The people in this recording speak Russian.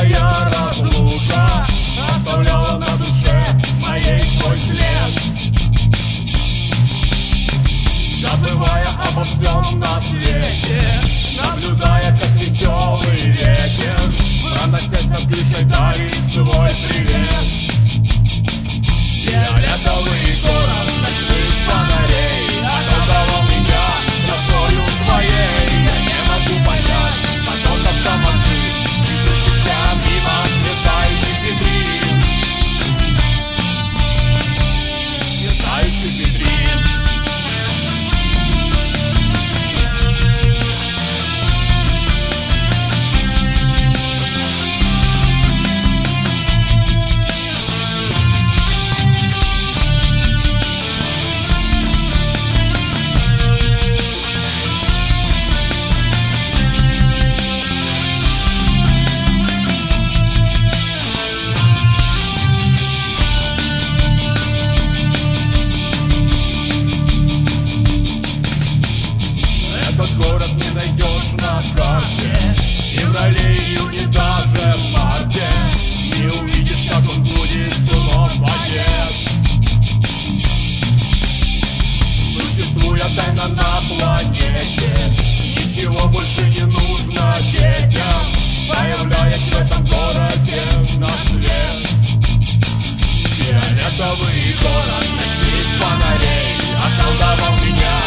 Долгая разлука оставляла на душе моей свой след, забывая обо всем на свете, наблюдая, как веселый ветер, проносясь над крышей, дарит свой привет. Фиолетовый город ночных фонарей околдовал меня красою своей. Я не могу понять потоков машин, несущихся мимо светающих витрин, светающих витрин. Этот город не найдешь на карте, в феврале, июне, даже в марте. Не увидишь, как он будет вновь одет. Существует тайна на планете, ничего больше не нужно детям, появляясь в этом городе на свет. Фиолетовый город ночных фонарей околдовал меня